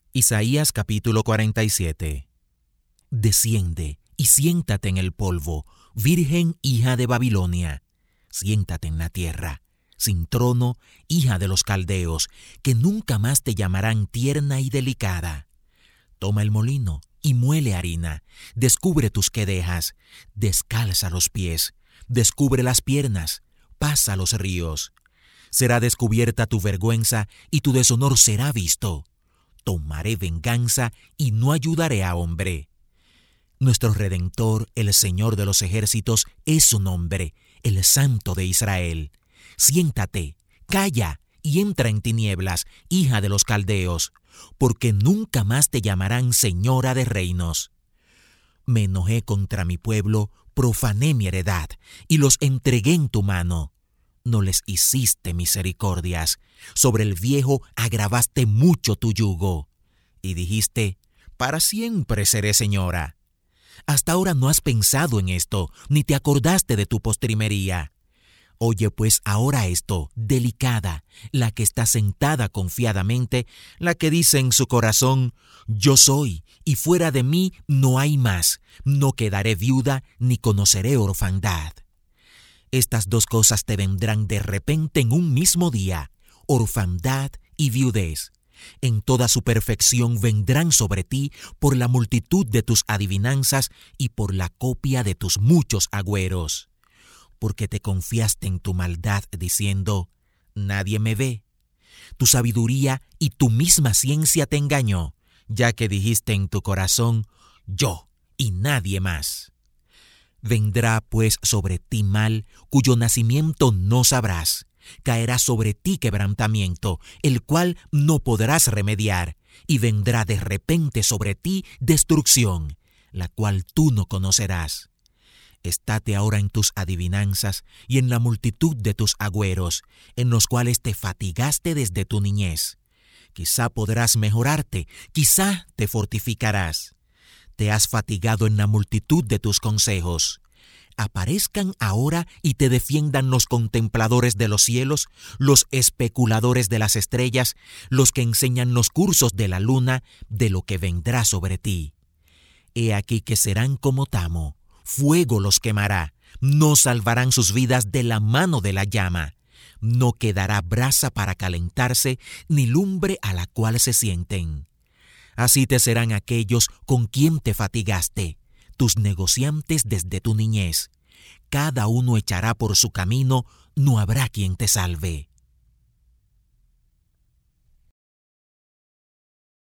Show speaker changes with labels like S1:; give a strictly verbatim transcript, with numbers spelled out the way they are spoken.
S1: Isaías capítulo cuarenta y siete. Desciende y siéntate en el polvo, virgen hija de Babilonia. Siéntate en la tierra, sin trono, hija de los caldeos, que nunca más te llamarán tierna y delicada. Toma el molino y muele harina, descubre tus quedejas, descalza los pies, descubre las piernas, pasa los ríos. Será descubierta tu vergüenza y tu deshonor será visto. Tomaré venganza y no ayudaré a hombre. Nuestro Redentor, el Señor de los ejércitos, es su nombre, el Santo de Israel. Siéntate, calla y entra en tinieblas, hija de los caldeos, porque nunca más te llamarán señora de reinos. Me enojé contra mi pueblo, profané mi heredad y los entregué en tu mano. No les hiciste misericordias, sobre el viejo agravaste mucho tu yugo. Y dijiste, para siempre seré señora. Hasta ahora no has pensado en esto, ni te acordaste de tu postrimería. Oye pues ahora esto, delicada, la que está sentada confiadamente, la que dice en su corazón, yo soy, y fuera de mí no hay más, no quedaré viuda, ni conoceré orfandad. Estas dos cosas te vendrán de repente en un mismo día, orfandad y viudez. En toda su perfección vendrán sobre ti por la multitud de tus adivinanzas y por la copia de tus muchos agüeros. Porque te confiaste en tu maldad diciendo, nadie me ve. Tu sabiduría y tu misma ciencia te engañó, ya que dijiste en tu corazón, yo y nadie más. Vendrá pues sobre ti mal, cuyo nacimiento no sabrás. Caerá sobre ti quebrantamiento, el cual no podrás remediar, y vendrá de repente sobre ti destrucción, la cual tú no conocerás. Estate ahora en tus adivinanzas y en la multitud de tus agüeros, en los cuales te fatigaste desde tu niñez. Quizá podrás mejorarte, quizá te fortificarás. Te has fatigado en la multitud de tus consejos. Aparezcan ahora y te defiendan los contempladores de los cielos, los especuladores de las estrellas, los que enseñan los cursos de la luna, de lo que vendrá sobre ti. He aquí que serán como tamo, fuego los quemará, no salvarán sus vidas de la mano de la llama. No quedará brasa para calentarse, ni lumbre a la cual se sienten. Así te serán aquellos con quien te fatigaste, tus negociantes desde tu niñez. Cada uno echará por su camino, no habrá quien te salve.